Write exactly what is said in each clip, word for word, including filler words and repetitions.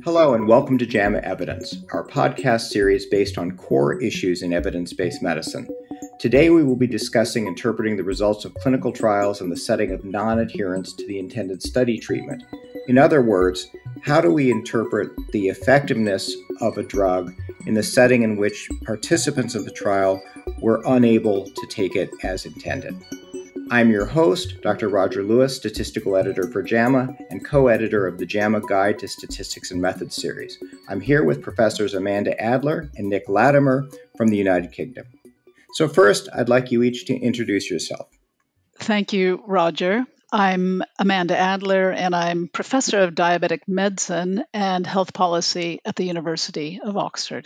Hello and welcome to JAMA Evidence, our podcast series based on core issues in evidence-based medicine. Today we will be discussing interpreting the results of clinical trials in the setting of non-adherence to the intended study treatment. In other words, how do we interpret the effectiveness of a drug in the setting in which participants of the trial were unable to take it as intended? I'm your host, Doctor Roger Lewis, statistical editor for JAMA and co-editor of the JAMA Guide to Statistics and Methods series. I'm here with Professors Amanda Adler and Nick Latimer from the United Kingdom. So first, I'd like you each to introduce yourself. Thank you, Roger. I'm Amanda Adler, and I'm Professor of Diabetic Medicine and Health Policy at the University of Oxford.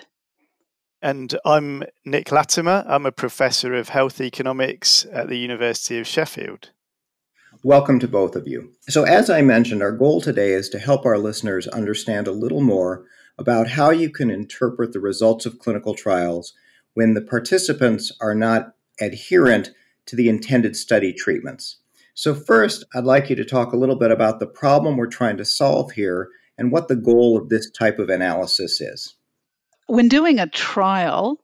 And I'm Nick Latimer. I'm a Professor of Health Economics at the University of Sheffield. Welcome to both of you. So as I mentioned, our goal today is to help our listeners understand a little more about how you can interpret the results of clinical trials when the participants are not adherent to the intended study treatments. So first, I'd like you to talk a little bit about the problem we're trying to solve here and what the goal of this type of analysis is. When doing a trial,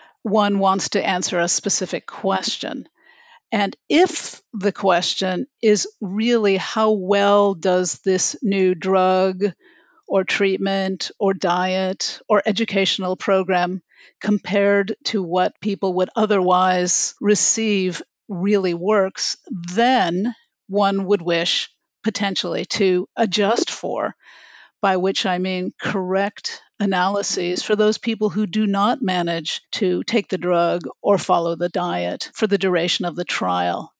one wants to answer a specific question. And if the question is really how well does this new drug or treatment or diet or educational program compared to what people would otherwise receive really works, then one would wish potentially to adjust for, by which I mean correct analyses for those people who do not manage to take the drug or follow the diet for the duration of the trial.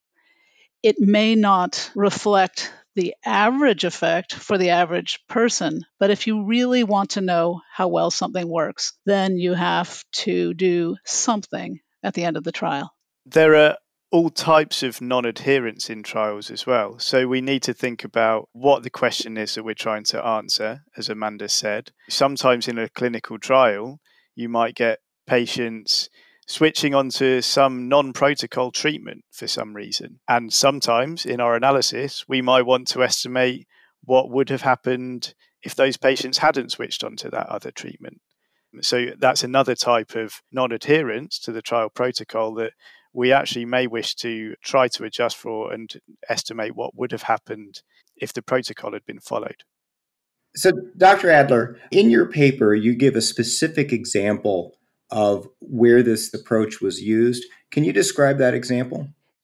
It may not reflect the average effect for the average person, but if you really want to know how well something works, then you have to do something at the end of the trial. There are all types of non-adherence in trials as well. So we need to think about what the question is that we're trying to answer, as Amanda said. Sometimes in a clinical trial, you might get patients switching onto some non-protocol treatment for some reason. And sometimes in our analysis, we might want to estimate what would have happened if those patients hadn't switched onto that other treatment. So that's another type of non-adherence to the trial protocol that we actually may wish to try to adjust for and estimate what would have happened if the protocol had been followed. So, Doctor Adler, in your paper, you give a specific example of where this approach was used. Can you describe that example?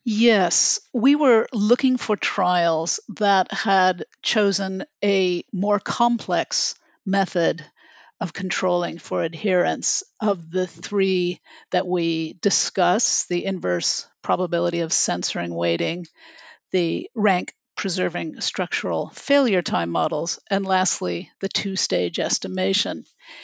Yes, we were looking for trials that had chosen a more complex method of controlling for adherence. Of the three that we discuss, the inverse probability of censoring weighting, the rank preserving structural failure time models, and lastly, the two-stage estimation.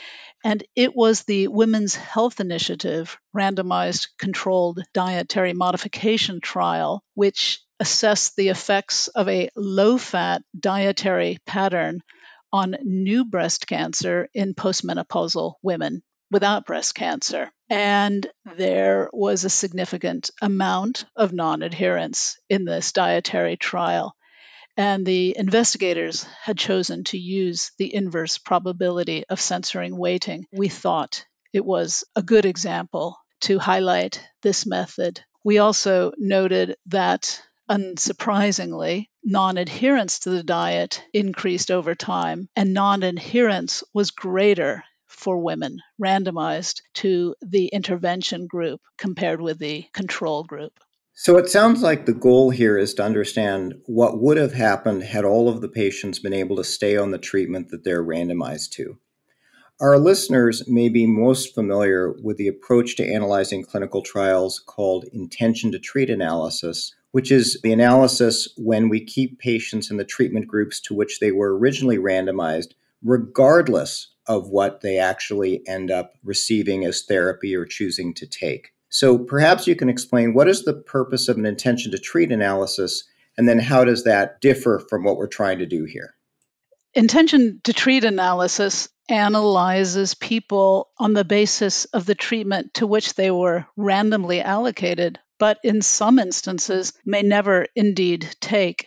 And it was the Women's Health Initiative randomized controlled dietary modification trial, which assessed the effects of a low-fat dietary pattern on new breast cancer in postmenopausal women without breast cancer. And there was a significant amount of non-adherence in this dietary trial. And the investigators had chosen to use the inverse probability of censoring weighting. We thought it was a good example to highlight this method. We also noted that, unsurprisingly, non-adherence to the diet increased over time, and non-adherence was greater for women randomized to the intervention group compared with the control group. So it sounds like the goal here is to understand what would have happened had all of the patients been able to stay on the treatment that they're randomized to. Our listeners may be most familiar with the approach to analyzing clinical trials called intention to treat analysis, which is the analysis when we keep patients in the treatment groups to which they were originally randomized, regardless of what they actually end up receiving as therapy or choosing to take. So perhaps you can explain what is the purpose of an intention to treat analysis, and then how does that differ from what we're trying to do here? Intention to treat analysis analyzes people on the basis of the treatment to which they were randomly allocated, but in some instances may never indeed take.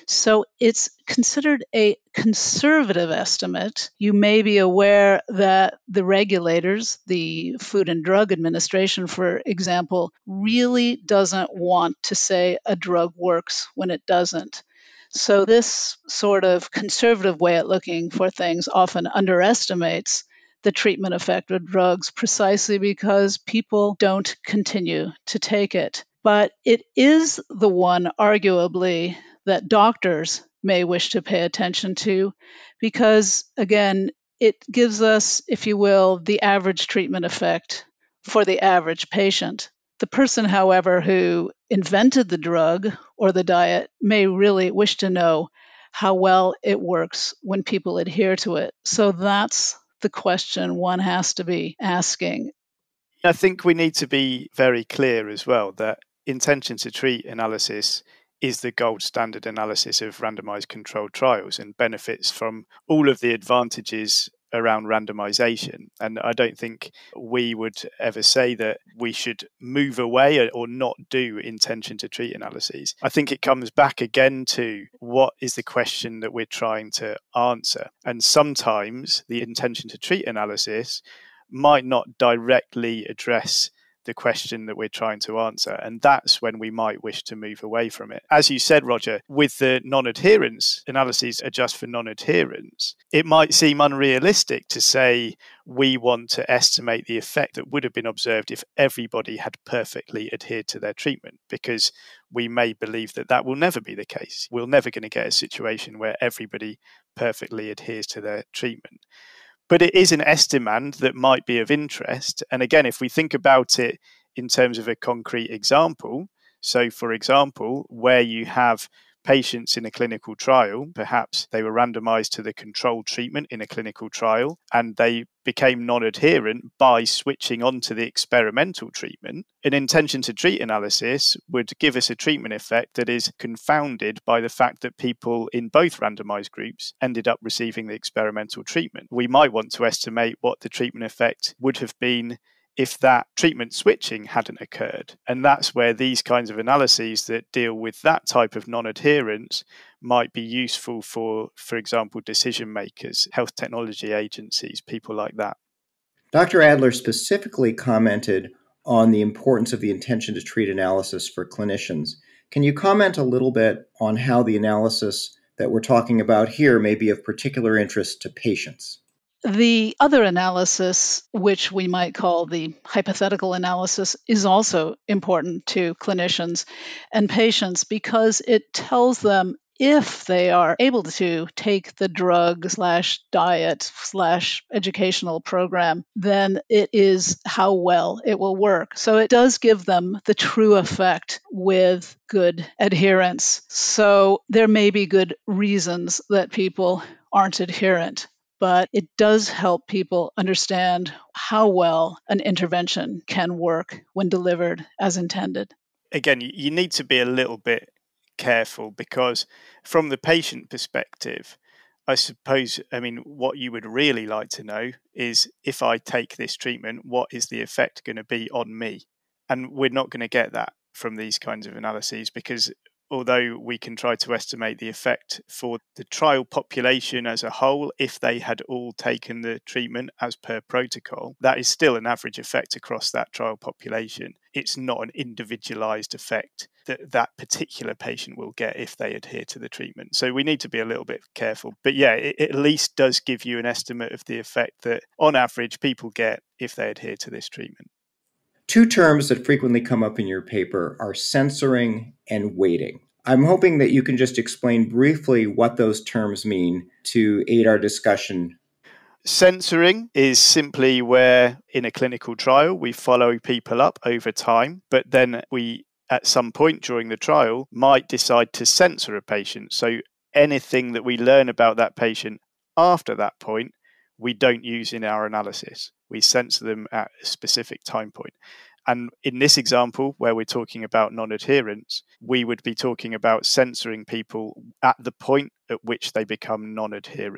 So it's considered a conservative estimate. You may be aware that the regulators, the Food and Drug Administration, for example, really doesn't want to say a drug works when it doesn't. So this sort of conservative way at looking for things often underestimates the treatment effect of drugs precisely because people don't continue to take it. But it is the one, arguably, that doctors may wish to pay attention to because, again, it gives us, if you will, the average treatment effect for the average patient. The person, however, who invented the drug or the diet may really wish to know how well it works when people adhere to it. So that's the question one has to be asking. I think we need to be very clear as well that intention to treat analysis is the gold standard analysis of randomized controlled trials and benefits from all of the advantages around randomization. And I don't think we would ever say that we should move away or not do intention to treat analyses. I think it comes back again to what is the question that we're trying to answer. And sometimes the intention to treat analysis might not directly address the question that we're trying to answer. And that's when we might wish to move away from it. As you said, Roger, with the non-adherence analyses adjust for non-adherence, it might seem unrealistic to say we want to estimate the effect that would have been observed if everybody had perfectly adhered to their treatment, because we may believe that that will never be the case. We're never going to get a situation where everybody perfectly adheres to their treatment. But it is an estimand that might be of interest. And again, if we think about it in terms of a concrete example, so for example, where you have patients in a clinical trial, perhaps they were randomized to the controlled treatment in a clinical trial, and they became non-adherent by switching on to the experimental treatment, an intention to treat analysis would give us a treatment effect that is confounded by the fact that people in both randomized groups ended up receiving the experimental treatment. We might want to estimate what the treatment effect would have been if that treatment switching hadn't occurred. And that's where these kinds of analyses that deal with that type of non-adherence might be useful for, for example, decision makers, health technology agencies, people like that. Doctor Adler specifically commented on the importance of the intention to treat analysis for clinicians. Can you comment a little bit on how the analysis that we're talking about here may be of particular interest to patients? The other analysis, which we might call the hypothetical analysis, is also important to clinicians and patients because it tells them if they are able to take the drug slash diet slash educational program, then it is how well it will work. So it does give them the true effect with good adherence. So there may be good reasons that people aren't adherent, but it does help people understand how well an intervention can work when delivered as intended. Again, you need to be a little bit careful because from the patient perspective, I suppose, I mean, what you would really like to know is if I take this treatment, what is the effect going to be on me? And we're not going to get that from these kinds of analyses because although we can try to estimate the effect for the trial population as a whole, if they had all taken the treatment as per protocol, that is still an average effect across that trial population. It's not an individualized effect that that particular patient will get if they adhere to the treatment. So we need to be a little bit careful. But yeah, it, it at least does give you an estimate of the effect that on average people get if they adhere to this treatment. Two terms that frequently come up in your paper are censoring and weighting. I'm hoping that you can just explain briefly what those terms mean to aid our discussion. Censoring is simply where in a clinical trial we follow people up over time, but then we at some point during the trial might decide to censor a patient. So anything that we learn about that patient after that point, we don't use in our analysis. We censor them at a specific time point. And in this example, where we're talking about non-adherence, we would be talking about censoring people at the point at which they become non-adherent.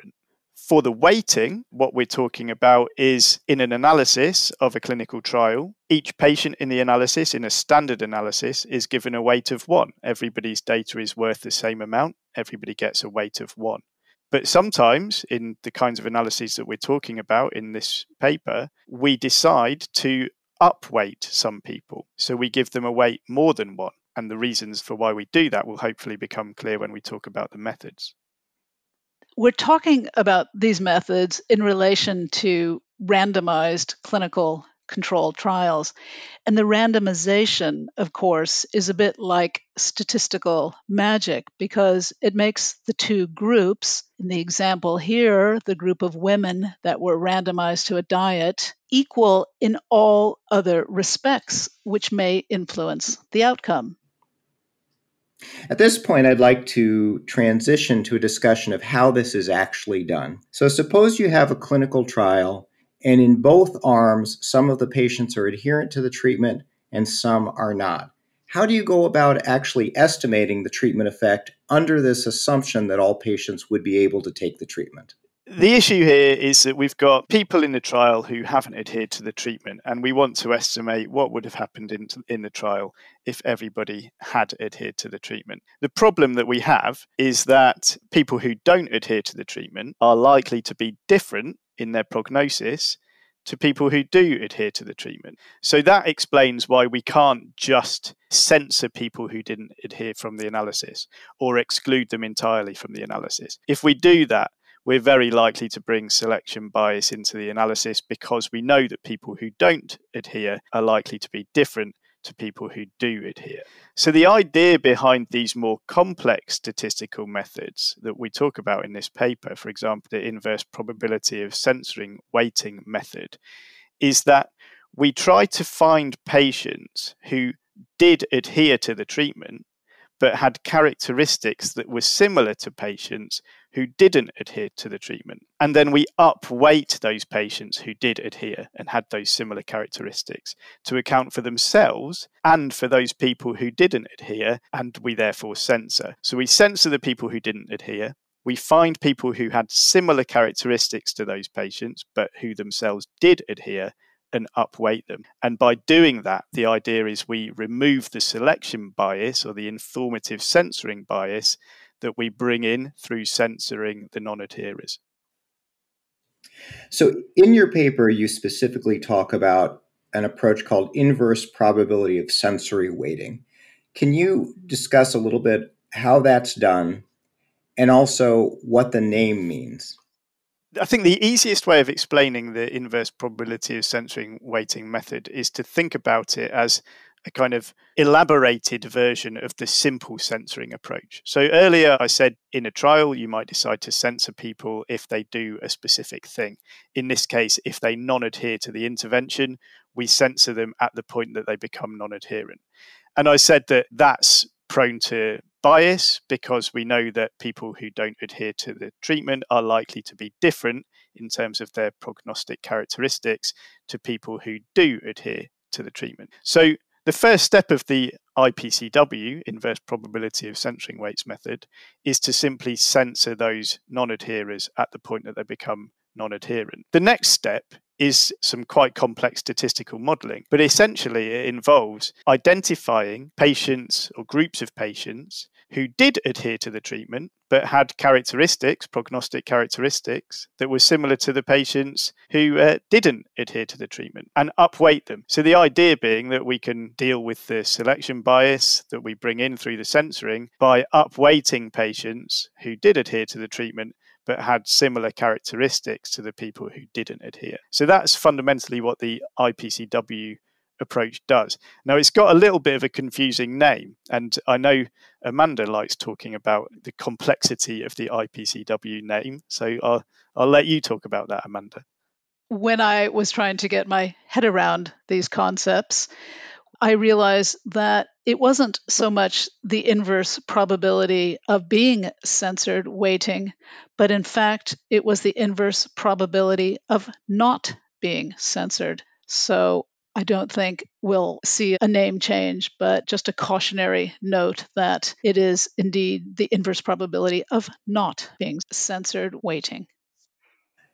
For the weighting, what we're talking about is in an analysis of a clinical trial, each patient in the analysis, in a standard analysis, is given a weight of one. Everybody's data is worth the same amount. Everybody gets a weight of one. But sometimes in the kinds of analyses that we're talking about in this paper, we decide to upweight some people. So we give them a weight more than one. And the reasons for why we do that will hopefully become clear when we talk about the methods. We're talking about these methods in relation to randomized clinical controlled trials. And the randomization, of course, is a bit like statistical magic because it makes the two groups, in the example here, the group of women that were randomized to a diet, equal in all other respects, which may influence the outcome. At this point, I'd like to transition to a discussion of how this is actually done. So suppose you have a clinical trial, and in both arms, some of the patients are adherent to the treatment and some are not. How do you go about actually estimating the treatment effect under this assumption that all patients would be able to take the treatment? The issue here is that we've got people in the trial who haven't adhered to the treatment, and we want to estimate what would have happened in, in the trial if everybody had adhered to the treatment. The problem that we have is that people who don't adhere to the treatment are likely to be different in their prognosis to people who do adhere to the treatment. So that explains why we can't just censor people who didn't adhere from the analysis or exclude them entirely from the analysis. If we do that, we're very likely to bring selection bias into the analysis because we know that people who don't adhere are likely to be different to people who do adhere. So the idea behind these more complex statistical methods that we talk about in this paper, for example, the inverse probability of censoring weighting method, is that we try to find patients who did adhere to the treatment but had characteristics that were similar to patients who didn't adhere to the treatment. And then we upweight those patients who did adhere and had those similar characteristics to account for themselves and for those people who didn't adhere, and we therefore censor. So we censor the people who didn't adhere. We find people who had similar characteristics to those patients, but who themselves did adhere, and upweight them. And by doing that, the idea is we remove the selection bias or the informative censoring bias that we bring in through censoring the non-adherers. So in your paper, you specifically talk about an approach called inverse probability of sensory weighting. Can you discuss a little bit how that's done and also what the name means? I think the easiest way of explaining the inverse probability of censoring weighting method is to think about it as a kind of elaborated version of the simple censoring approach. So earlier I said in a trial, you might decide to censor people if they do a specific thing. In this case, if they non-adhere to the intervention, we censor them at the point that they become non-adherent. And I said that that's prone to bias because we know that people who don't adhere to the treatment are likely to be different in terms of their prognostic characteristics to people who do adhere to the treatment. So the first step of the I P C W, inverse probability of censoring weights method, is to simply censor those non-adherers at the point that they become non-adherent. The next step is some quite complex statistical modeling, but essentially it involves identifying patients or groups of patients who did adhere to the treatment but had characteristics, prognostic characteristics, that were similar to the patients who uh, didn't adhere to the treatment and upweight them. So the idea being that we can deal with the selection bias that we bring in through the censoring by upweighting patients who did adhere to the treatment but had similar characteristics to the people who didn't adhere. So that's fundamentally what the I P C W approach does. Now, it's got a little bit of a confusing name, and I know Amanda likes talking about the complexity of the I P C W name, so I'll, I'll let you talk about that, Amanda. When I was trying to get my head around these concepts, I realized that it wasn't so much the inverse probability of being censored weighting, but in fact, it was the inverse probability of not being censored. So I don't think we'll see a name change, but just a cautionary note that it is indeed the inverse probability of not being censored weighting.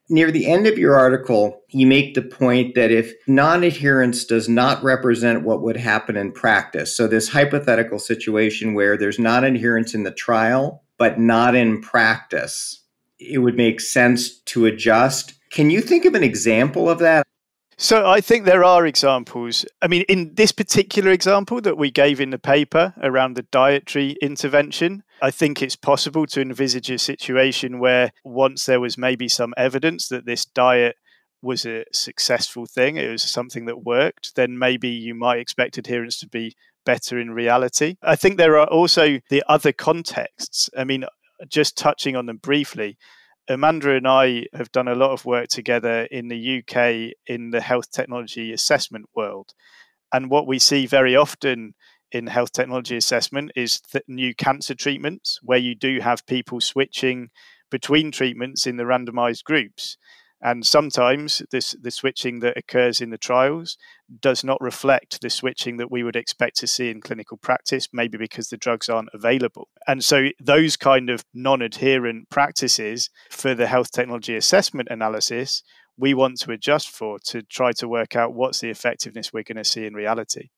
Near the end of your article, you make the point that if non-adherence does not represent what would happen in practice, so this hypothetical situation where there's non-adherence in the trial, but not in practice, it would make sense to adjust. Can you think of an example of that? So I think there are examples. I mean, in this particular example that we gave in the paper around the dietary intervention, I think it's possible to envisage a situation where once there was maybe some evidence that this diet was a successful thing, it was something that worked, then maybe you might expect adherence to be better in reality. I think there are also the other contexts. I mean, just touching on them briefly, Amanda and I have done a lot of work together in the U K in the health technology assessment world. And what we see very often in health technology assessment is that new cancer treatments, where you do have people switching between treatments in the randomized groups. And sometimes this, the switching that occurs in the trials does not reflect the switching that we would expect to see in clinical practice, maybe because the drugs aren't available. And so those kind of non-adherent practices for the health technology assessment analysis, we want to adjust for to try to work out what's the effectiveness we're going to see in reality.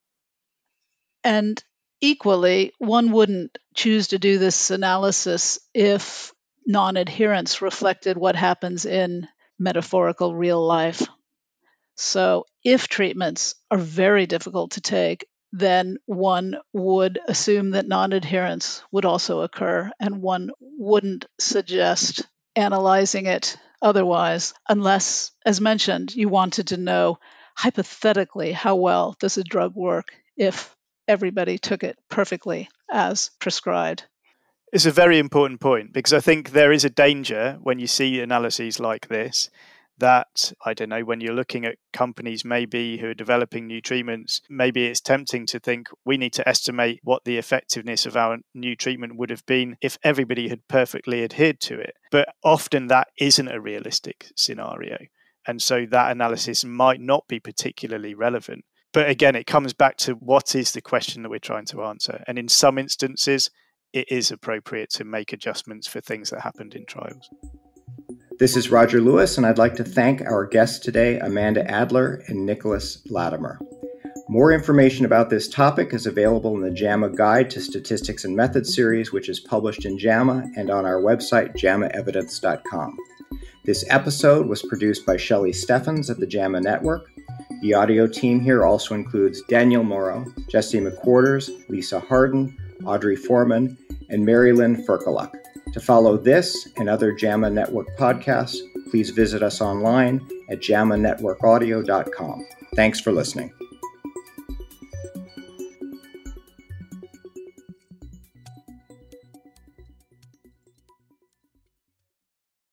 And equally, one wouldn't choose to do this analysis if non-adherence reflected what happens in metaphorical real life. So if treatments are very difficult to take, then one would assume that non-adherence would also occur, and one wouldn't suggest analyzing it otherwise, unless, as mentioned, you wanted to know hypothetically how well does a drug work if everybody took it perfectly as prescribed. It's a very important point, because I think there is a danger when you see analyses like this that, I don't know, when you're looking at companies maybe who are developing new treatments, maybe it's tempting to think we need to estimate what the effectiveness of our new treatment would have been if everybody had perfectly adhered to it. But often that isn't a realistic scenario. And so that analysis might not be particularly relevant. But again, it comes back to what is the question that we're trying to answer. And in some instances, it is appropriate to make adjustments for things that happened in trials. This is Roger Lewis, and I'd like to thank our guests today, Amanda Adler and Nicholas Latimer. More information about this topic is available in the JAMA Guide to Statistics and Methods series, which is published in JAMA and on our website, jama evidence dot com. This episode was produced by Shelley Steffens at the JAMA Network. The audio team here also includes Daniel Morrow, Jesse McQuarters, Lisa Harden, Audrey Foreman, and Mary Lynn Ferkaluk. To follow this and other JAMA Network podcasts, please visit us online at jama network audio dot com. Thanks for listening.